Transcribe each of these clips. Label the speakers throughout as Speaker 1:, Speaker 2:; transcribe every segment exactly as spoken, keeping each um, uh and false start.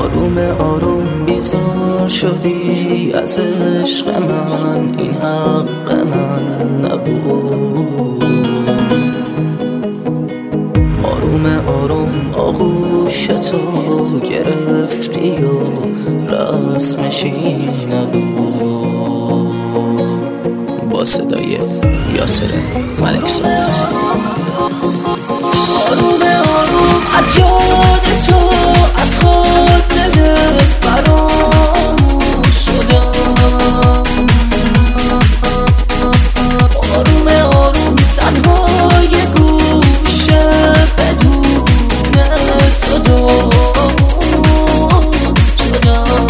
Speaker 1: آروم آروم بیزار شدی از عشق من، این حق من نبود. آروم آروم آغوش تو گرفتی و رسمشی نبود. با صدای یاسر ملک صادق.
Speaker 2: آروم آروم از یاد تو از خاطرت فراموش شدم. آروم آروم تنها یه گوشه بدون صدا شدم.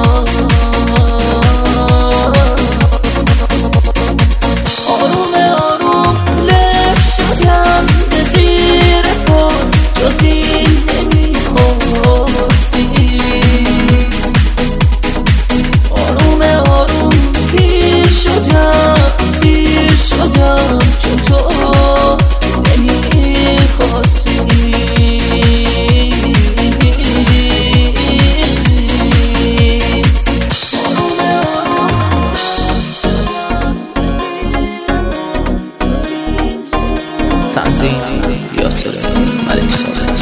Speaker 2: آروم آروم لک شدم به زیر پا، جز این نمیخواستی. آروم آروم پیر شدم سیر شدم چون تو نمیخواستی.
Speaker 1: تنظیم یاسر ملک صادق.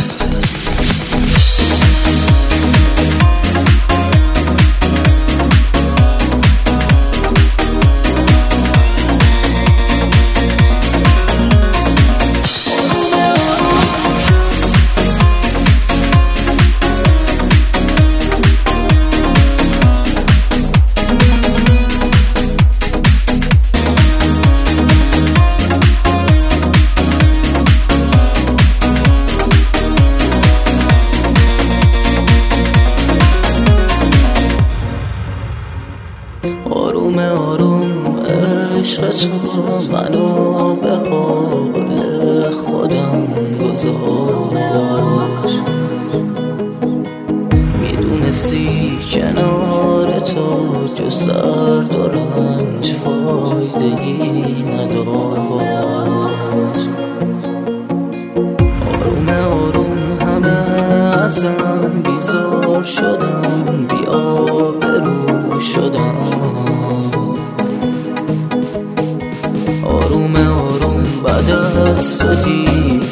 Speaker 1: آروم آروم عشق تو منو به حال خودم گذاشت. میدونستی کنار تو جز درد و رنج فایده‌ای نداشت. آروم آروم همه ازم بیزار شدم، بی آبرو شدم. آروم آروم بعد از تو دیگه